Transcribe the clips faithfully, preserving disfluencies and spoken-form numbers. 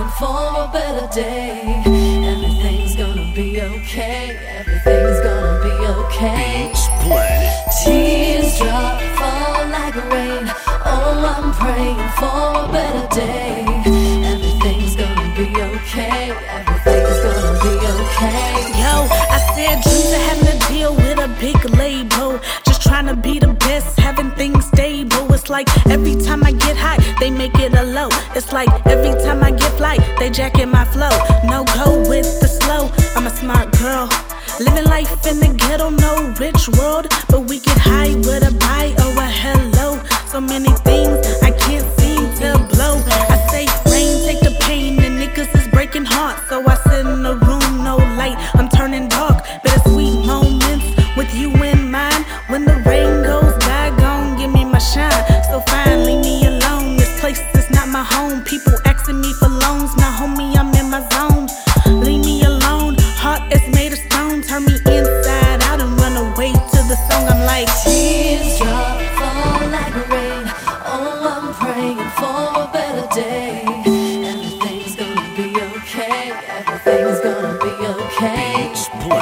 praying for a better day. Everything's gonna be okay. Everything's gonna be okay. Tears drop, fall like rain. Oh, I'm praying for a better day. Everything's gonna be okay. Everything's gonna be okay. Yo, I said dreams of having to deal with a big label. Just trying to be the best, having things stable. It's like every time I get high, they make it a low. It's like every time I get flight, they jack in my flow. No go with the slow, I'm a smart girl. Living life in the ghetto, no rich world, but we get high with a bye or a hello. So many things I can't seem to blow. I say rain, take the pain, and niggas is breaking hearts. So I sit in a room, no light, I'm turning dark. Bittersweet moments with you in mind. When the rain goes by, gon' give me my shine. So fine, leave me alone, this place is not my home. People asking me for loans, now homie, I'm in my zone. Leave me alone, heart is made of stone. Turn me inside out and run away to the song. I'm like, tears drop, fall like rain. Oh, I'm praying for a better day. Everything's gonna be okay. Everything's gonna be okay.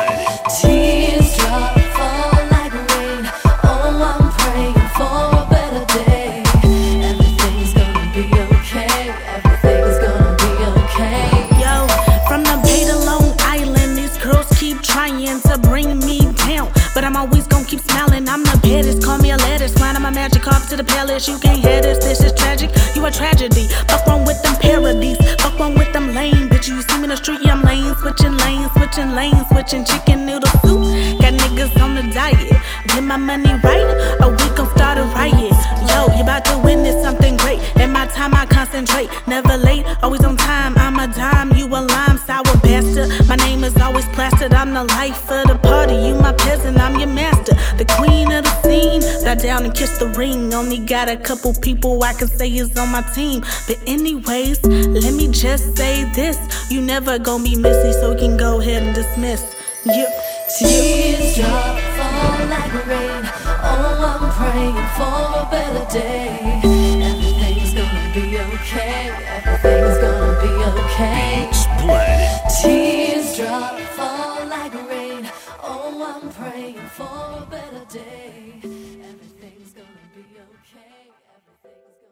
Tears drop, fall like rain. Oh, I'm praying for a better day. Everything's gonna be okay. Everything's gonna be okay. Yo, from the Bay to Long Island, these girls keep trying to bring me down, but I'm always gonna keep smiling. I'm the baddest, call me a lettuce. Line my magic off to the palace. You can't hear this, this is tragic. You a tragedy. Fuck wrong with them parodies. Fuck wrong with them lame bitch. You see me in the street, yeah, I'm lane switching lanes, switching lanes, switching chicken noodle soup. Got niggas on the diet. Get my money right, or we gon' start a riot. Yo, you about to witness something great. In my time, I concentrate. Never late, always on time. I'm a dime, you a lime, sour bastard. My name is always plastered. I'm the life of the party. You my peasant, I'm your master. The queen of the scene. Bow down and kiss the ring. Only got a couple people I can say is on my team. But anyways, let me just say this. You never gon' be missy, so you can go ahead and dismiss. Yeah. Tears drop, fall like rain. Oh, I'm praying for a better day. Everything's gonna be okay. Everything's gonna be okay. Tears drop, fall like rain. Oh, I'm praying for a better day. Everything's gonna be okay. Everything's gonna